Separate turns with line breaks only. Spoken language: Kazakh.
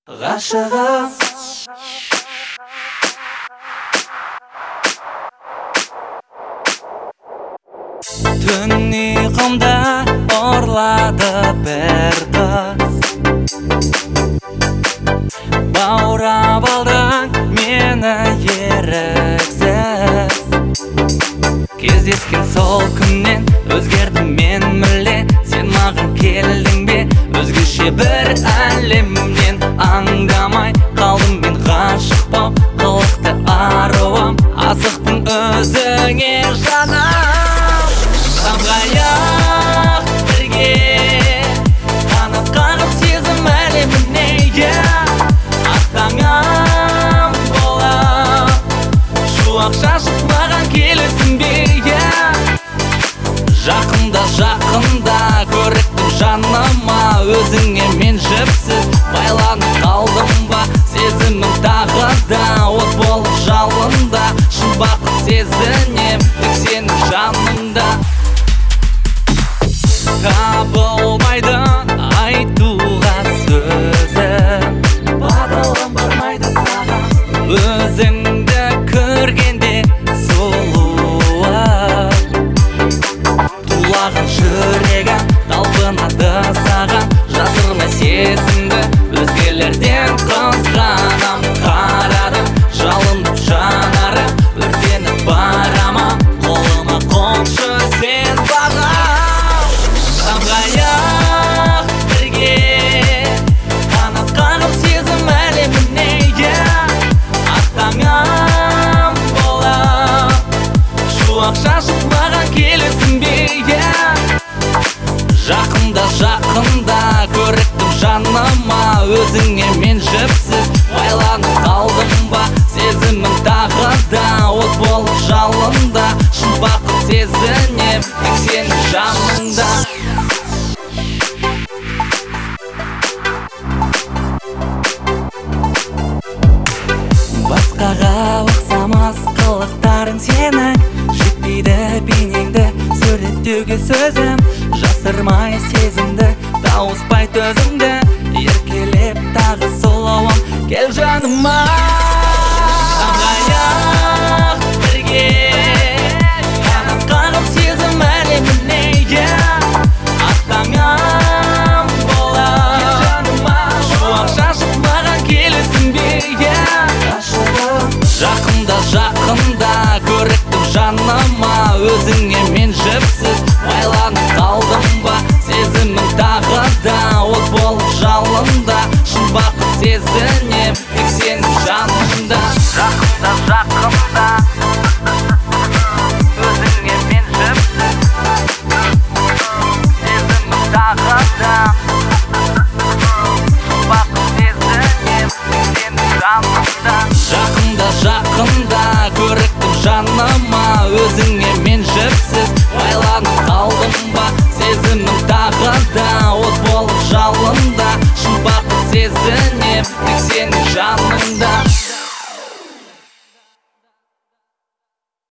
ғашығым. Түн ұйқымда ұрлады бір қыз, баурап алдың мені еріксіз. Кездескен сол күннен өзгердім мен мүлде, сен маған келдің бе өзгеше бір әлемнен. Аңдамай қалдым мен ғашық боп, қылықты аруым, асықтың өзіңе жаным. Самғайық бірге, қанат қағып сезім әлеміне, аттаңам болып, шуақ шашып маған келесің бе? Жақында жақында көріктім жаныма, өзіңе мен жіпсіз байланып қалдым ба? Сезімім тағы да от болып жалында, шын бақыт сезінем тек сенің жаныңда. Табылмайды айтуға сөзім, батылым бармайды саған, өзіңді көргенде сұлуым. Тулаған жүрегім талпынады саған, жасырмай сезімді өзгелерден қызғанам. Қарадым жалындып жанарым, өртеніп барама, қолыма қоншы сен бағам. Самғайық бірге, қанат қағып сезім әлеміне, аттаңам болып, шуақ шашып маған келесің бе? Жақында жақында көріктім жаныма, өзіңе мен жіпсіз байланып қалдым ба? Сезімім тағы да от болып жалында, шын бақыт сезінем тек сенің жаныңда. Басқаға ұқсамас қылықтарың сенің, жетпейді бейнеңді суреттеуге сөзім. Жасырмай сезімді, тауыспай төзімді, еркелеп тағы сұлуым кел жаныма. Самғайық бірге, қанат қағып сезім әлеміне, аттаңам болып, шуақ шашып маған келесің бе? Жақында жақында көріктім жаныма, өзіңе мен жіпсіз байланып қалдым ба? Сезімім тағы да от болып жалында, шын бақыт сезінем тек сенің жаныңда. Жақында жақында өзіңе мен жіпсіз, сезімім тағы да шын бақыт сезінем тек сенің жаныңда. Жақында жақында көріктім жаныма, өзіңе мен жіпсіз байланып қалдым ба? Сезімім тағы да от болып жалында, шын бақыт сезінем тек сенің жаныңда.